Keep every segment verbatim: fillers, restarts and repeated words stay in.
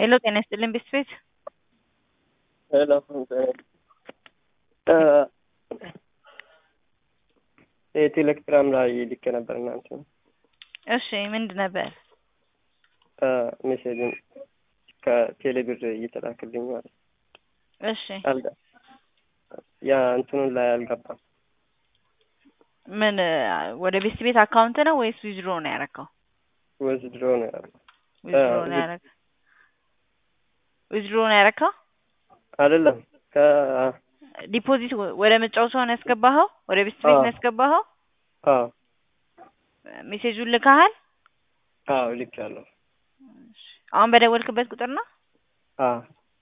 ሄሎ ጤና ይስጥልኝ ቢስፌት ሄሎ ቴሌግራም ላይ ልክ ነበር እናንተ እሺ ምንድን ነበር ሜሴጅን ከቴሌብር እየተላከልኝ ማለት እሺ አልጋ ያ እንትኑን ላይ አልገባም ምን ወደ ቢስቤት አካውንት ነው ወይስ ዊዝድሮ ነው ያረከው ዊዝድሮ ነው ያረከው ዊዝድሮ ነው ያረከው ዊዝድሮ ነው ያረከው አይደለም ከ ዲፖዚት ወደ መጫወቻው ነው ያስገባኸው ወደ ቢስቤት ነው ያስገባኸው አዎ ሜሴጁን ልከሃል አዎ ልኬያለሁ አሁን በደወልክበት ቁጥር ነው አዎ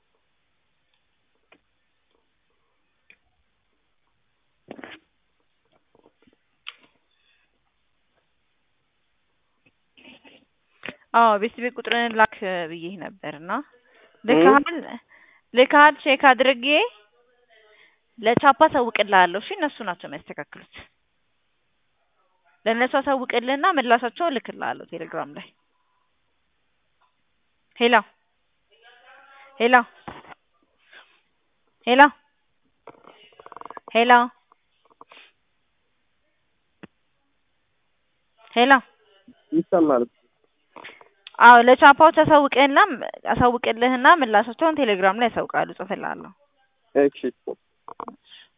አዎ ቢስቤት ቁጥርን ላክ ብዬ ነበርና ልከሃል ልከሃል ቼክ አድርጌ ለቻፓ ሰውቅልሃለሁ እሺ እነሱ ናቸው የሚያስተካክሉት ለነሱ አሳውቅልህና ምላሻቸውን ልክልሃለሁ ቴሌግራም ላይ ሄሎ ሄሎ ሄሎ ሄሎ ሄሎ ይሰማል አዎ ለቻፓዎች አሳውቅልህና አሳውቅልህና ምላሻቸውን ቴሌግራም ላይ ያሳውቃሉ ጽፍልሃለሁ እሺ